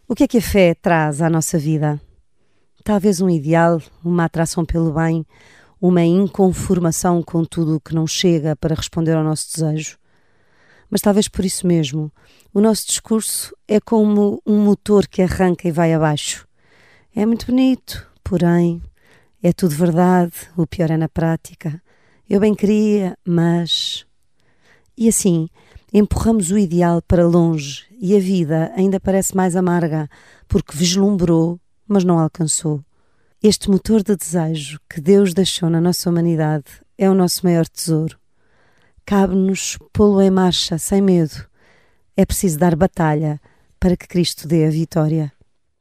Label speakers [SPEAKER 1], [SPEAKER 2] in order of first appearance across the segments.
[SPEAKER 1] O que é que a fé traz à nossa vida? Talvez um ideal, uma atração pelo bem, uma inconformação com tudo o que não chega para responder ao nosso desejo. Mas talvez por isso mesmo, o nosso discurso é como um motor que arranca e vai abaixo. É muito bonito, porém, é tudo verdade, o pior é na prática. Eu bem queria, mas... E assim, empurramos o ideal para longe e a vida ainda parece mais amarga, porque vislumbrou, mas não alcançou. Este motor de desejo que Deus deixou na nossa humanidade é o nosso maior tesouro. Cabe-nos pô-lo em marcha, sem medo. É preciso dar batalha para que Cristo dê a vitória.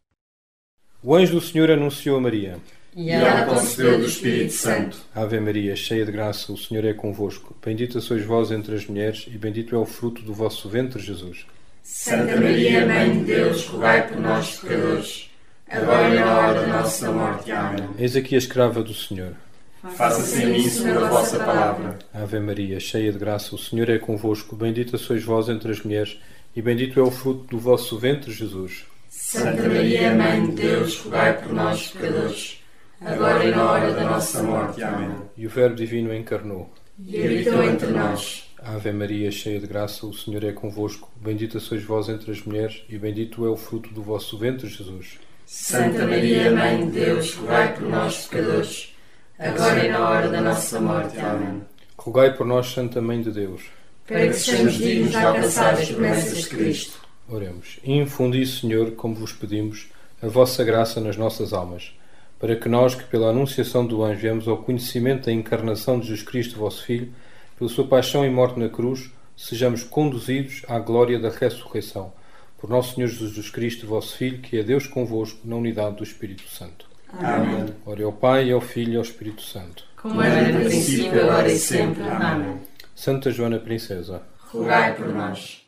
[SPEAKER 2] O anjo do Senhor anunciou a Maria.
[SPEAKER 3] E ela concebeu do Espírito Santo.
[SPEAKER 2] Ave Maria, cheia de graça, o Senhor é convosco. Bendita sois vós entre as mulheres, e bendito é o fruto do vosso ventre, Jesus.
[SPEAKER 3] Santa Maria, Mãe de Deus, rogai por nós, pecadores, agora e na hora da nossa morte. Amém.
[SPEAKER 2] Eis aqui a escrava do Senhor.
[SPEAKER 3] Faça-se em mim segundo a vossa palavra.
[SPEAKER 2] Ave Maria, cheia de graça, o Senhor é convosco. Bendita sois vós entre as mulheres, e bendito é o fruto do vosso ventre, Jesus.
[SPEAKER 3] Santa Maria, Mãe de Deus, rogai por nós, pecadores, agora e na hora da nossa morte. Amém.
[SPEAKER 2] E o Verbo Divino encarnou.
[SPEAKER 3] E habitou entre nós.
[SPEAKER 2] Ave Maria, cheia de graça, o Senhor é convosco. Bendita sois vós entre as mulheres, e bendito é o fruto do vosso ventre, Jesus.
[SPEAKER 3] Santa Maria, Mãe de Deus, rogai por nós, pecadores, agora e na hora da nossa morte. Amém.
[SPEAKER 2] Rogai por nós, Santa Mãe de Deus.
[SPEAKER 3] Para que sejamos dignos de alcançar as promessas de Cristo.
[SPEAKER 2] Oremos. Infundi, Senhor, como vos pedimos, a vossa graça nas nossas almas, para que nós, que pela anunciação do anjo viemos ao conhecimento da encarnação de Jesus Cristo, vosso Filho, pela sua paixão e morte na cruz, sejamos conduzidos à glória da ressurreição. Por nosso Senhor Jesus Cristo, vosso Filho, que é Deus convosco, na unidade do Espírito Santo.
[SPEAKER 3] Amém.
[SPEAKER 2] Ora ao Pai, ao Filho e ao Espírito Santo.
[SPEAKER 3] Como era no princípio, agora e sempre. Amém.
[SPEAKER 2] Santa Joana Princesa,
[SPEAKER 3] rogai por nós.